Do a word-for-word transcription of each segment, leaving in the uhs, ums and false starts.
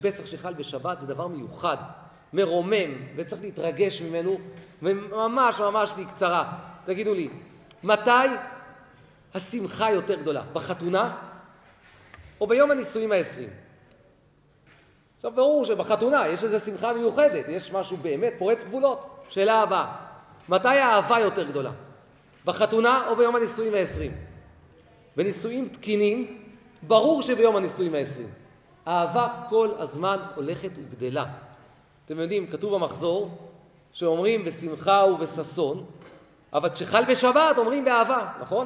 פסח שחל בשבת זה דבר מיוחד, מרומם, וצריך להתרגש ממנו, וממש ממש בקצרה. תגידו לי, מתי השמחה יותר גדולה? בחתונה או ביום הנישואים העשרים? עכשיו ברור שבחתונה יש איזו שמחה מיוחדת, יש משהו באמת פורץ גבולות. שאלה הבאה, מתי האהבה יותר גדולה? בחתונה או ביום הנישואים העשרים? בנישואים תקינים, ברור שביום הנישואים העשרים. האהבה כל הזמן הולכת וגדלה. אתם יודעים, כתוב במחזור שאומרים בשמחה ובששון, אבל כשחל בשבת אומרים באהבה, נכון?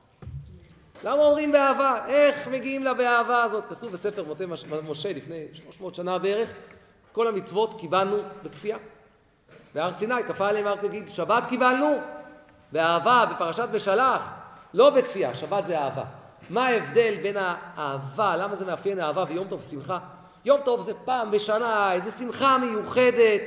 למה אומרים באהבה? איך מגיעים לה באהבה הזאת? כתוב בספר מוטה משה לפני שלוש מאות שנה בערך, כל המצוות קיבלנו בכפייה. בהר סיני כפה עליהם הר כגיגית, שבת קיבלנו באהבה, בפרשת בשלח, לא בכפייה, שבת זה אהבה. מה ההבדל בין האהבה, למה זה מאפיין אהבה ויום טוב שמחה? יום טוב זה פעם בשנה, איזו שמחה מיוחדת.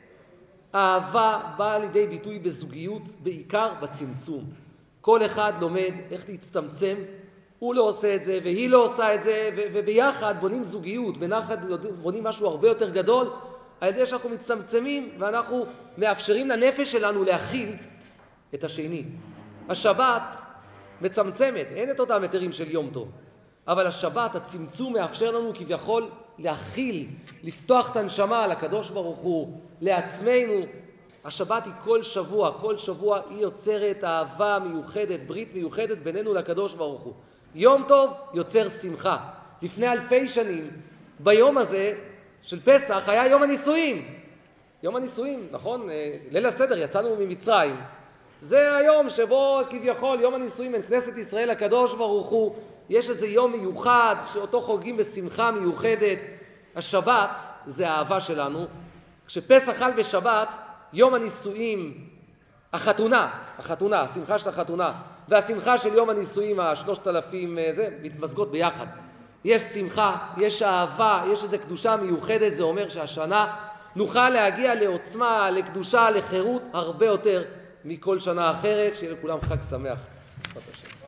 האהבה באה לידי ביטוי בזוגיות, בעיקר בצמצום. כל אחד לומד איך להצטמצם, הוא לא עושה את זה והיא לא עושה את זה, וביחד בונים זוגיות, ביחד בונים משהו הרבה יותר גדול, על ידי שאנחנו מצטמצמים ואנחנו מאפשרים לנפש שלנו להכיל את השני. השבת מצמצמת, אין את אותם היתרים של יום טוב, אבל השבת, הצמצום מאפשר לנו כביכול להכיל, לפתוח את הנשמה על הקדוש ברוך הוא, לעצמנו. השבת היא כל שבוע, כל שבוע היא יוצרת אהבה מיוחדת, ברית מיוחדת בינינו לקדוש ברוך הוא. יום טוב יוצר שמחה. לפני אלפי שנים, ביום הזה של פסח היה יום הנישואים. יום הנישואים, נכון? ליל הסדר, יצאנו ממצרים. זה היום שבו כביכול יום הנישואים בין כנסת ישראל לקדוש ברוך הוא. יש איזה יום מיוחד שאותו חוגגים בשמחה מיוחדת. השבת זה האהבה שלנו. כשפסח חל בשבת, יום הנישואים, החתונה, החתונה, השמחה של החתונה, והשמחה של יום הנישואים, השלושת אלפים, זה, מתמזגות ביחד. יש שמחה, יש אהבה, יש איזו קדושה מיוחדת, זה אומר שהשנה נוכל להגיע לעוצמה, לקדושה, לחירות, הרבה יותר מכל שנה אחרת. שיהיה לכולם חג שמח.